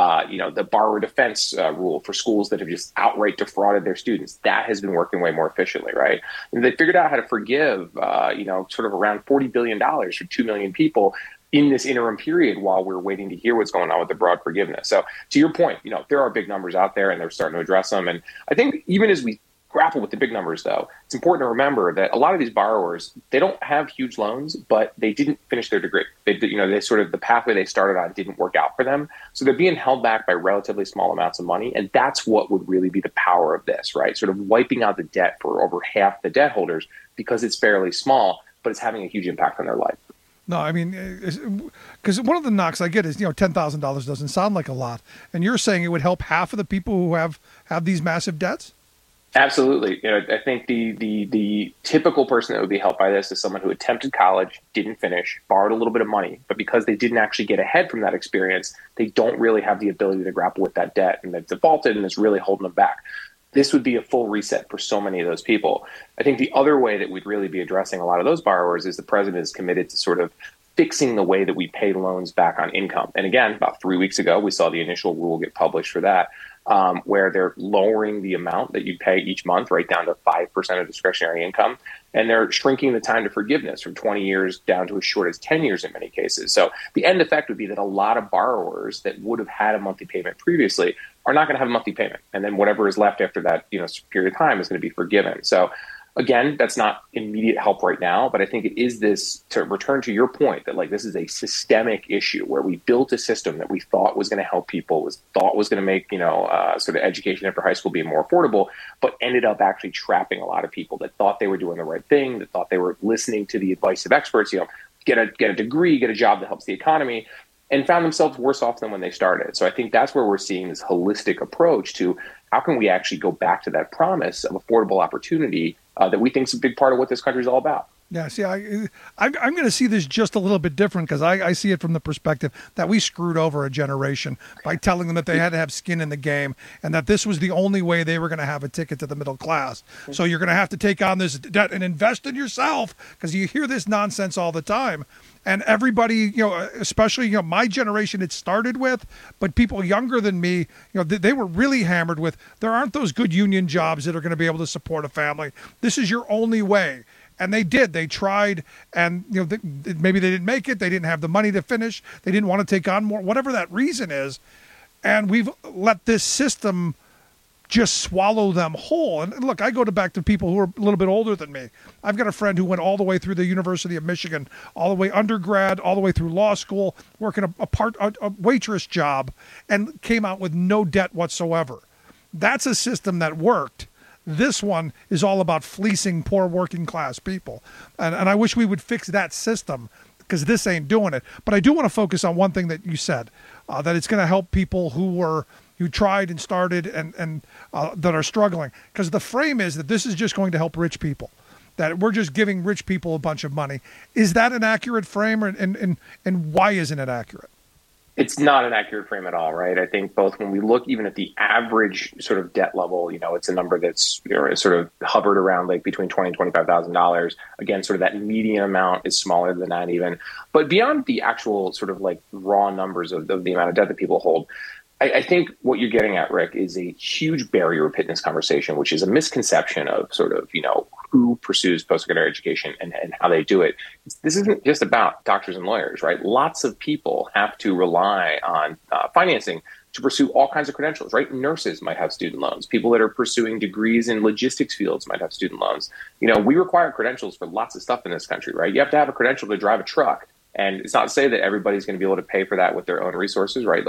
The borrower defense rule for schools that have just outright defrauded their students, that has been working way more efficiently, right? And they figured out how to forgive, sort of around $40 billion for 2 million people in this interim period while we're waiting to hear what's going on with the broad forgiveness. So to your point, there are big numbers out there and they're starting to address them. And I think even as we grapple with the big numbers, though, it's important to remember that a lot of these borrowers, they don't have huge loans, but they didn't finish their degree. They sort of, the pathway they started on didn't work out for them. So they're being held back by relatively small amounts of money. And that's what would really be the power of this, right? Sort of wiping out the debt for over half the debt holders because it's fairly small, but it's having a huge impact on their life. No, I mean, because one of the knocks I get is, $10,000 doesn't sound like a lot. And you're saying it would help half of the people who have these massive debts? Absolutely. I think the typical person that would be helped by this is someone who attempted college, didn't finish, borrowed a little bit of money, but because they didn't actually get ahead from that experience, they don't really have the ability to grapple with that debt, and they've defaulted, and it's really holding them back. This would be a full reset for so many of those people. I think the other way that we'd really be addressing a lot of those borrowers is the president is committed to sort of fixing the way that we pay loans back on income. And again, about 3 weeks ago, we saw the initial rule get published for that, where they're lowering the amount that you pay each month right down to 5% of discretionary income. And they're shrinking the time to forgiveness from 20 years down to as short as 10 years in many cases. So the end effect would be that a lot of borrowers that would have had a monthly payment previously are not going to have a monthly payment. And then whatever is left after that period of time is going to be forgiven. So again, that's not immediate help right now, but I think it is this, to return to your point, that this is a systemic issue where we built a system that we thought was going to help people, thought was going to make, sort of education after high school be more affordable, but ended up actually trapping a lot of people that thought they were doing the right thing, that thought they were listening to the advice of experts, get a degree, get a job that helps the economy, and found themselves worse off than when they started. So I think that's where we're seeing this holistic approach to how can we actually go back to that promise of affordable opportunity that we think is a big part of what this country is all about. Yeah, see, I'm going to see this just a little bit different because I see it from the perspective that we screwed over a generation by telling them that they had to have skin in the game and that this was the only way they were going to have a ticket to the middle class. So you're going to have to take on this debt and invest in yourself, because you hear this nonsense all the time. And everybody, especially, my generation it started with, but people younger than me, they were really hammered with, there aren't those good union jobs that are going to be able to support a family. This is your only way. And they did. They tried, and maybe they didn't make it. They didn't have the money to finish. They didn't want to take on more, whatever that reason is. And we've let this system just swallow them whole. And look, I go back to people who are a little bit older than me. I've got a friend who went all the way through the University of Michigan, all the way undergrad, all the way through law school, working a waitress job, and came out with no debt whatsoever. That's a system that worked. This one is all about fleecing poor working class people. And I wish we would fix that system, because this ain't doing it. But I do want to focus on one thing that you said, that it's going to help people who tried and started and that are struggling. Because the frame is that this is just going to help rich people, that we're just giving rich people a bunch of money. Is that an accurate frame, and why isn't it accurate? It's not an accurate frame at all, right? I think both when we look even at the average sort of debt level, it's a number that's sort of hovered around between $20,000 and $25,000. Again, sort of that median amount is smaller than that even. But beyond the actual sort of raw numbers of the amount of debt that people hold, I think what you're getting at, Rick, is a huge barrier of this conversation, which is a misconception of sort of, who pursues post-secondary education and how they do it. This isn't just about doctors and lawyers, right? Lots of people have to rely on financing to pursue all kinds of credentials, right? Nurses might have student loans. People that are pursuing degrees in logistics fields might have student loans. We require credentials for lots of stuff in this country, right? You have to have a credential to drive a truck. And it's not to say that everybody's going to be able to pay for that with their own resources, right?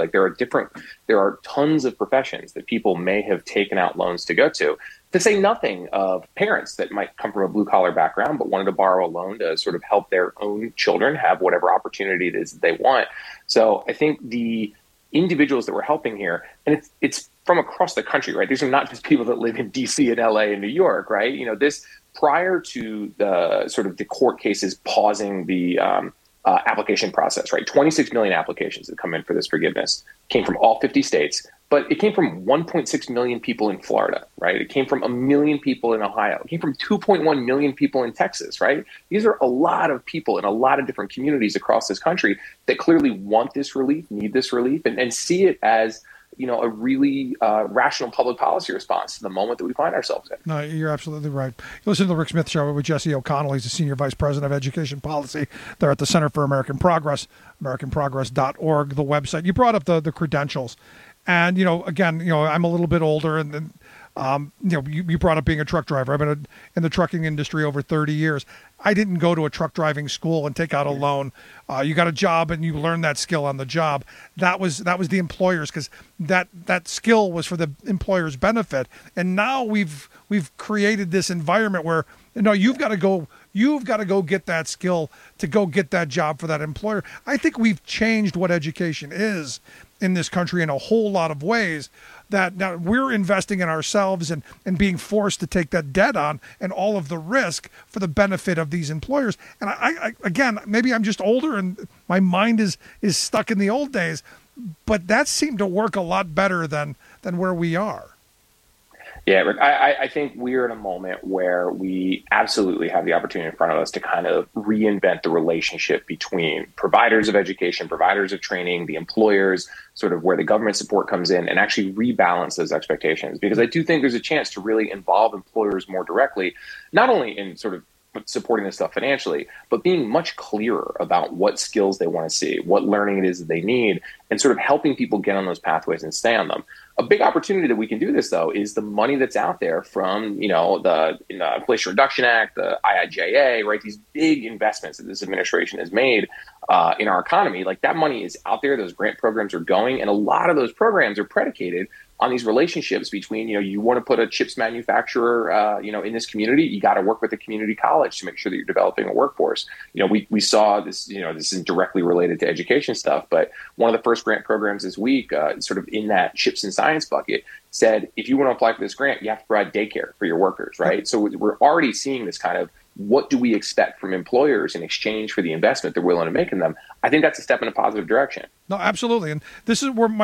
There are tons of professions that people may have taken out loans to go to say nothing of parents that might come from a blue collar background, but wanted to borrow a loan to sort of help their own children have whatever opportunity it is that they want. So I think the individuals that we're helping here, and it's from across the country, right? These are not just people that live in DC and LA and New York, right? This prior to the sort of the court cases pausing the, application process, right? 26 million applications that come in for this forgiveness came from all 50 states. but it came from 1.6 million people in Florida, right? It came from 1 million people in Ohio. It came from 2.1 million people in Texas, right? These are a lot of people in a lot of different communities across this country that clearly want this relief, need this relief, and see it as, a really rational public policy response to the moment that we find ourselves in. No, you're absolutely right. You listen to the Rick Smith Show with Jesse O'Connell. He's the Senior Vice President of Education Policy. They're at the Center for American Progress, AmericanProgress.org, the website. You brought up the credentials. And, again, I'm a little bit older, and you brought up being a truck driver. I've been in the trucking industry over 30 years. I didn't go to a truck driving school and take out a loan. You got a job and you learn that skill on the job. That was the employers, because that skill was for the employer's benefit. And now we've created this environment where you've got to go get that skill to go get that job for that employer. I think we've changed what education is in this country in a whole lot of ways, that now we're investing in ourselves and being forced to take that debt on and all of the risk for the benefit of these employers. And I again, maybe I'm just older and my mind is stuck in the old days, but that seemed to work a lot better than where we are. Yeah, Rick, I think we're in a moment where we absolutely have the opportunity in front of us to kind of reinvent the relationship between providers of education, providers of training, the employers, sort of where the government support comes in, and actually rebalance those expectations. Because I do think there's a chance to really involve employers more directly, not only in sort of supporting this stuff financially, but being much clearer about what skills they want to see, what learning it is that they need, and sort of helping people get on those pathways and stay on them. A big opportunity that we can do this, though, is the money that's out there from, the Inflation Reduction Act, the IIJA, right? These big investments that this administration has made in our economy. Like, that money is out there. Those grant programs are going, and a lot of those programs are predicated on these relationships between, you want to put a chips manufacturer, in this community, you got to work with the community college to make sure that you're developing a workforce. We saw this, this isn't directly related to education stuff, but one of the first grant programs this week, sort of in that chips and science bucket, said, if you want to apply for this grant, you have to provide daycare for your workers, right? So we're already seeing this kind of, what do we expect from employers in exchange for the investment they're willing to make in them? I think that's a step in a positive direction. No, absolutely. And this is where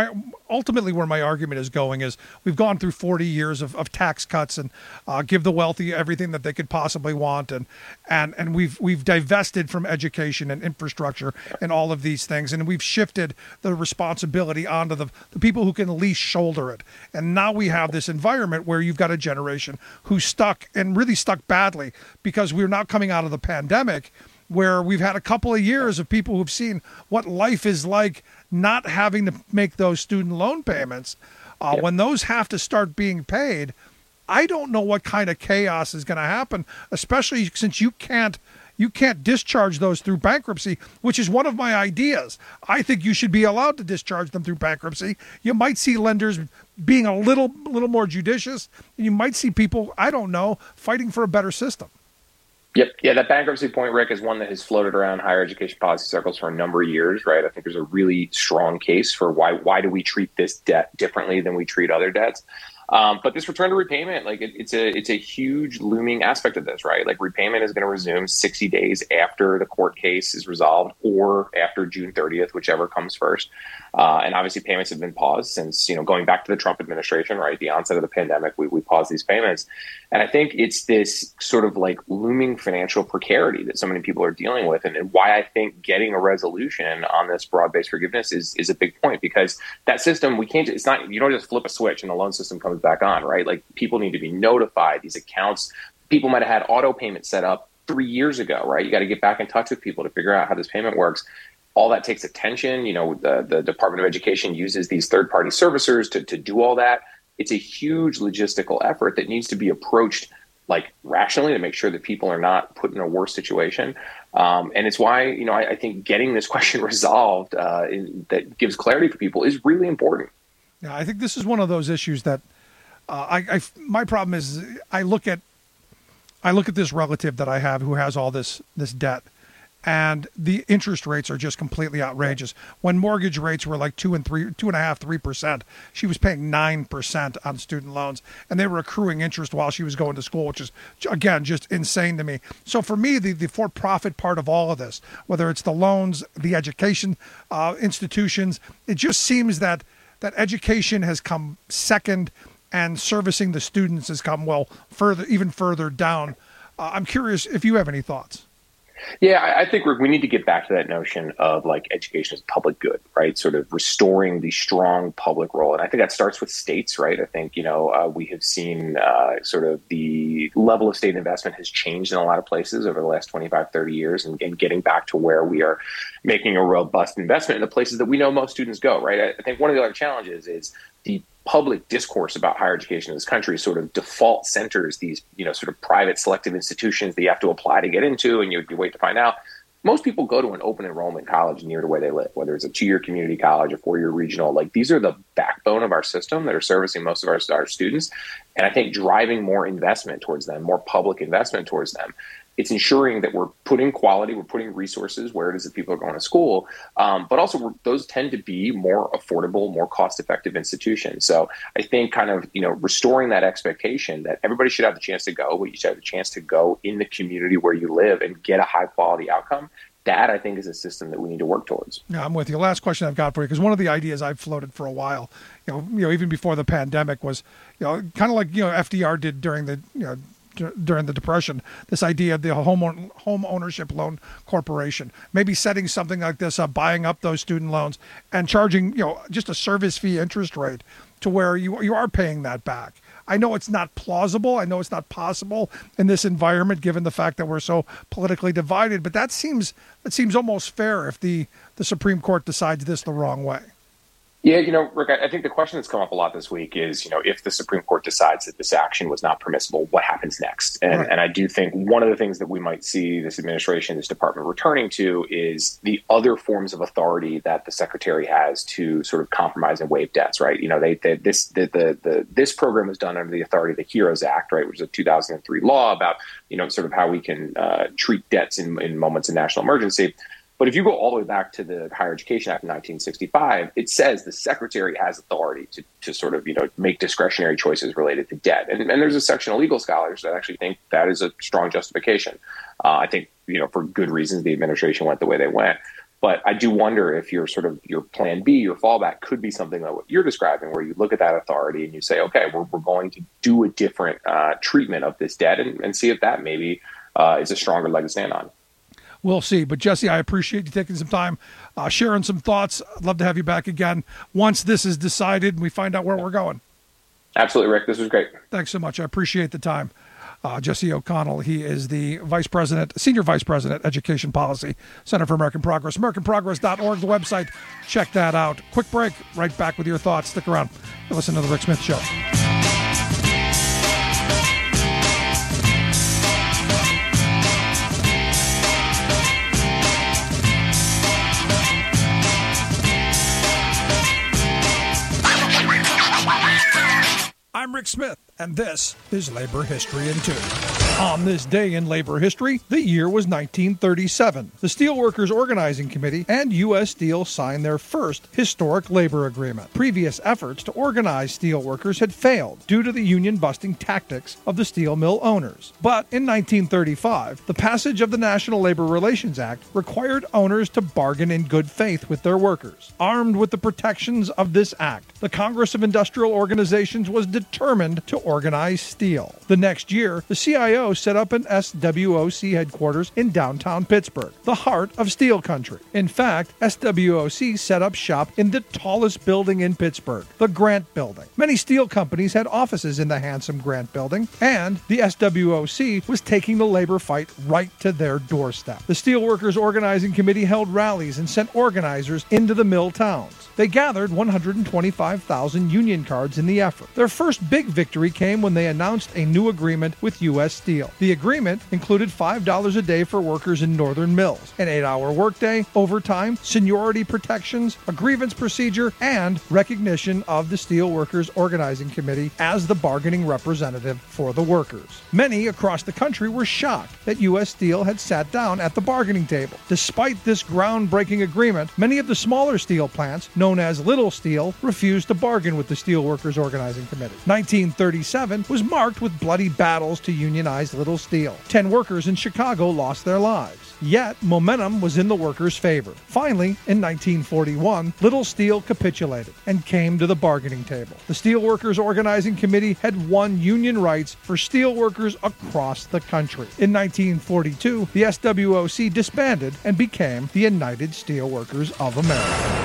my argument is going is we've gone through 40 years of tax cuts and give the wealthy everything that they could possibly want. And we've divested from education and infrastructure and all of these things. And we've shifted the responsibility onto the people who can least shoulder it. And now we have this environment where you've got a generation who's stuck and really stuck badly, because we're now coming out of the pandemic, where we've had a couple of years of people who've seen what life is like not having to make those student loan payments. When those have to start being paid, I don't know what kind of chaos is going to happen, especially since you can't discharge those through bankruptcy, which is one of my ideas. I think you should be allowed to discharge them through bankruptcy. You might see lenders being a little more judicious, and you might see people, I don't know, fighting for a better system. Yep. Yeah, that bankruptcy point, Rick, is one that has floated around higher education policy circles for a number of years, right? I think there's a really strong case for why do we treat this debt differently than we treat other debts. But this return to repayment, like it's a huge looming aspect of this, right? Like, repayment is going to resume 60 days after the court case is resolved, or after June 30th, whichever comes first. And obviously payments have been paused since, going back to the Trump administration, right? The onset of the pandemic, we paused these payments. And I think it's this sort of like looming financial precarity that so many people are dealing with, and why I think getting a resolution on this broad-based forgiveness is a big point, because that system, you don't just flip a switch and the loan system comes back on, right? Like, people need to be notified. These accounts, people might have had auto payments set up 3 years ago, right? You got to get back in touch with people to figure out how this payment works. All that takes attention. The Department of Education uses these third-party servicers to do all that. It's a huge logistical effort that needs to be approached like rationally to make sure that people are not put in a worse situation. And it's why, I think getting this question resolved that gives clarity for people is really important. Yeah, I think this is one of those issues that my problem is I look at this relative that I have who has all this debt, and the interest rates are just completely outrageous. When mortgage rates were like 2.5%, she was paying 9% on student loans, and they were accruing interest while she was going to school, which is, again, just insane to me. So for me, the for-profit part of all of this, whether it's the loans, the education institutions, it just seems that that education has come second and servicing the students has come, well, even further down. I'm curious if you have any thoughts. Yeah, I think we need to get back to that notion of like education as public good, right? Sort of restoring the strong public role. And I think that starts with states, right? I think, we have seen sort of the level of state investment has changed in a lot of places over the last 25, 30 years and getting back to where we are making a robust investment in the places that we know most students go, right? I think one of the other challenges is the public discourse about higher education in this country sort of default centers these, sort of private selective institutions that you have to apply to get into and you wait to find out. Most people go to an open enrollment college near to where they live, whether it's a 2-year community college, a 4-year regional. Like these are the backbone of our system that are servicing most of our students. And I think driving more investment towards them, more public investment towards them, it's ensuring that we're putting quality, we're putting resources where it is that people are going to school, but also those tend to be more affordable, more cost-effective institutions. So I think kind of, restoring that expectation that everybody should have the chance to go, but you should have the chance to go in the community where you live and get a high-quality outcome. That, I think, is a system that we need to work towards. Yeah, I'm with you. Last question I've got for you, because one of the ideas I've floated for a while, even before the pandemic was, kind of like, FDR did during the Depression, this idea of the home ownership loan corporation, maybe setting something like this up, buying up those student loans and charging, just a service fee interest rate to where you are paying that back. I know it's not plausible. I know it's not possible in this environment, given the fact that we're so politically divided, but that seems almost fair if the Supreme Court decides this the wrong way. Yeah, Rick, I think the question that's come up a lot this week is, if the Supreme Court decides that this action was not permissible, what happens next? And I do think one of the things that we might see this administration, this department returning to is the other forms of authority that the secretary has to sort of compromise and waive debts, right? This program was done under the authority of the HEROES Act, right, which is a 2003 law about, sort of how we can treat debts in moments of national emergency. But if you go all the way back to the Higher Education Act of 1965, it says the secretary has authority to sort of, make discretionary choices related to debt. And there's a section of legal scholars that actually think that is a strong justification. I think, for good reasons, the administration went the way they went. But I do wonder if your plan B, your fallback could be something like what you're describing, where you look at that authority and you say, okay, we're going to do a different treatment of this debt and see if that maybe is a stronger leg to stand on. We'll see. But, Jesse, I appreciate you taking some time, sharing some thoughts. I'd love to have you back again once this is decided and we find out where we're going. Absolutely, Rick. This was great. Thanks so much. I appreciate the time. Jesse O'Connell, he is the Senior Vice President, Education Policy, Center for American Progress, AmericanProgress.org, the website. Check that out. Quick break. Right back with your thoughts. Stick around. You'll listen to The Rick Smith Show. I'm Rick Smith, and this is Labor History in 2. On this day in labor history, the year was 1937. The Steelworkers Organizing Committee and U.S. Steel signed their first historic labor agreement. Previous efforts to organize steelworkers had failed due to the union-busting tactics of the steel mill owners. But in 1935, the passage of the National Labor Relations Act required owners to bargain in good faith with their workers. Armed with the protections of this act, the Congress of Industrial Organizations was determined to organize steel. The next year, the CIO set up an SWOC headquarters in downtown Pittsburgh, the heart of steel country. In fact, SWOC set up shop in the tallest building in Pittsburgh, the Grant Building. Many steel companies had offices in the handsome Grant Building, and the SWOC was taking the labor fight right to their doorstep. The Steelworkers Organizing Committee held rallies and sent organizers into the mill towns. They gathered 125,000 union cards in the effort. Their first big victory came when they announced a new agreement with U.S. Steel. The agreement included $5 a day for workers in northern mills, an 8-hour workday, overtime, seniority protections, a grievance procedure, and recognition of the Steelworkers Organizing Committee as the bargaining representative for the workers. Many across the country were shocked that U.S. Steel had sat down at the bargaining table. Despite this groundbreaking agreement, many of the smaller steel plants, known as Little Steel, refused to bargain with the Steelworkers Organizing Committee. 1936 1947 was marked with bloody battles to unionize Little Steel. 10 workers in Chicago lost their lives. Yet, momentum was in the workers' favor. Finally, in 1941, Little Steel capitulated and came to the bargaining table. The Steelworkers Organizing Committee had won union rights for steelworkers across the country. In 1942, the SWOC disbanded and became the United Steelworkers of America.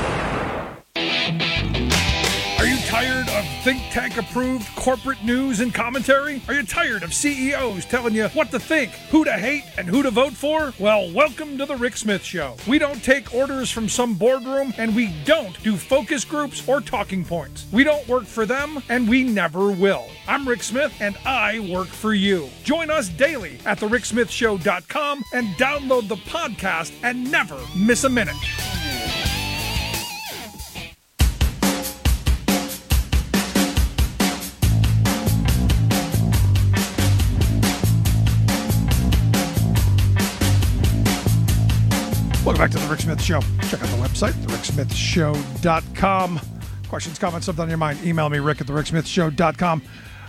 Are you tired of think tank approved corporate news and commentary? Are you tired of CEOs telling you what to think, who to hate, and who to vote for? Well, welcome to the Rick Smith Show. We don't take orders from some boardroom, and we don't do focus groups or talking points. We don't work for them, and we never will. I'm Rick Smith, and I work for you. Join us daily at thericksmithshow.com and download the podcast and never miss a minute. Welcome back to The Rick Smith Show. Check out the website, thericksmithshow.com. Questions, comments, something on your mind, email me, rick at thericksmithshow.com.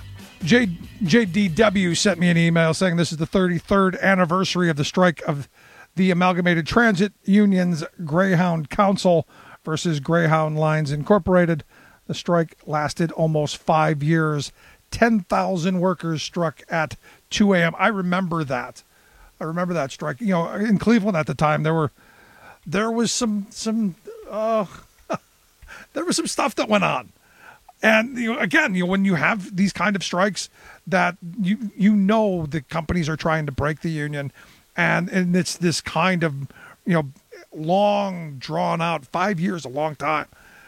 JDW sent me an email saying this is the 33rd anniversary of the strike of the Amalgamated Transit Union's Greyhound Council versus Greyhound Lines Incorporated. The strike lasted almost 5 years. 10,000 workers struck at 2 a.m. I remember that. I remember that strike. You know, in Cleveland at the time, there was some there was some stuff that went on. And again, when you have these kind of strikes that you know the companies are trying to break the union, and it's this kind of long drawn out 5 years, a long time.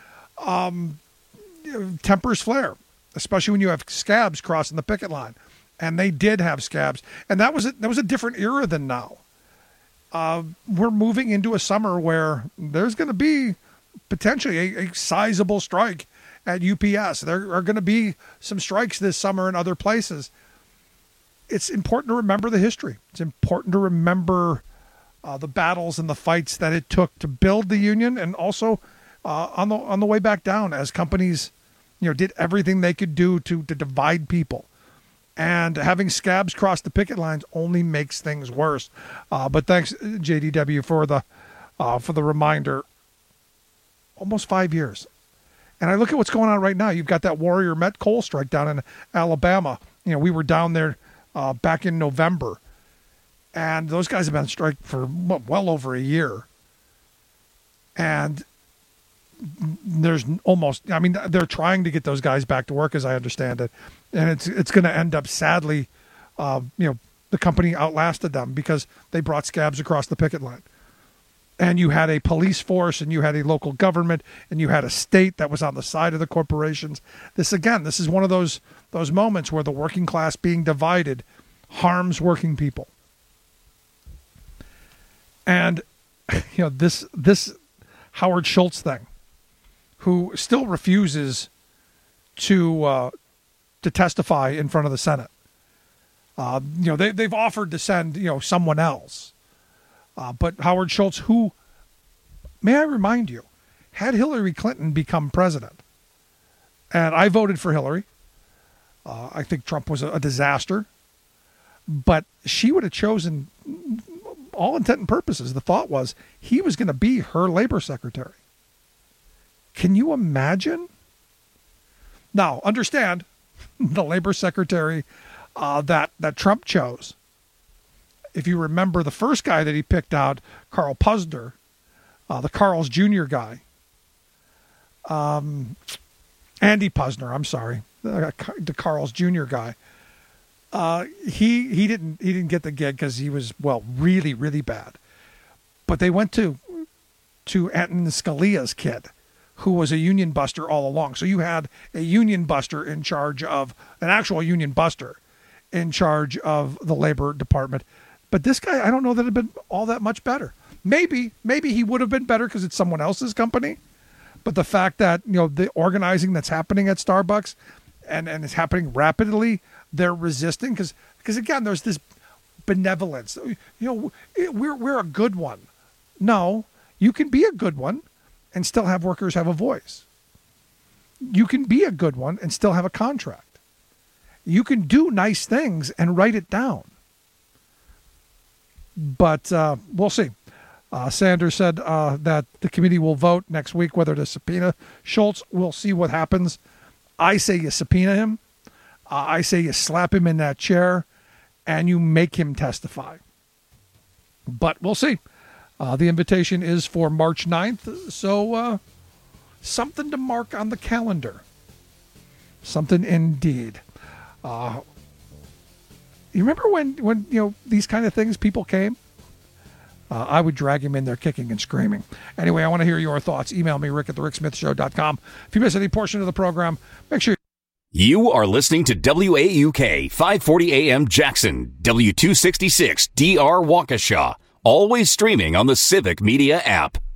Tempers flare, especially when you have scabs crossing the picket line. And they did have scabs, and that was a different era than now. We're moving into a summer where there's going to be potentially a sizable strike at UPS. There are going to be some strikes this summer in other places. It's important to remember the history. It's important to remember the battles and the fights that it took to build the union, and also on the way back down as companies, did everything they could do to divide people. And having scabs cross the picket lines only makes things worse. But thanks, JDW, for the reminder. Almost 5 years. And I look at what's going on right now. You've got that Warrior Met coal strike down in Alabama. We were down there back in November. And those guys have been on strike for well over a year. And there's they're trying to get those guys back to work, as I understand it. And it's going to end up, sadly, the company outlasted them because they brought scabs across the picket line. And you had a police force, and you had a local government, and you had a state that was on the side of the corporations. This is one of those moments where the working class being divided harms working people. And this Howard Schultz thing, who still refuses to testify in front of the Senate. They've offered to send someone else, but Howard Schultz, who, may I remind you, had Hillary Clinton become president, and I voted for Hillary. I think Trump was a disaster, but she would have chosen, all intent and purposes, the thought was he was going to be her labor secretary. Can you imagine? Now, understand, the labor secretary that Trump chose, if you remember the first guy that he picked out, Carl Pusner, the Carl's Jr. guy, Andy Pusner, I'm sorry, the Carl's Jr. guy, he didn't get the gig because he was, really, really bad. But they went to Antonin Scalia's kid, who was a union buster all along. So you had a union buster in charge of, an actual union buster in charge of the labor department. But this guy, I don't know that it had been all that much better. Maybe he would have been better because it's someone else's company. But the fact that, the organizing that's happening at Starbucks and it's happening rapidly, they're resisting because again, there's this benevolence. We're a good one. No, you can be a good one and still have workers have a voice. You can be a good one and still have a contract. You can do nice things and write it down. But we'll see. Sanders said that the committee will vote next week whether to subpoena Schultz. We'll see what happens. I say you subpoena him. I say you slap him in that chair and you make him testify. But we'll see. The invitation is for March 9th, so something to mark on the calendar. Something indeed. You remember when these kind of things, people came? I would drag him in there kicking and screaming. Anyway, I want to hear your thoughts. Email me, rick@thericksmithshow.com. If you miss any portion of the program, make sure You are listening to WAUK 540 AM Jackson, W266 DR Waukesha, always streaming on the Civic Media app.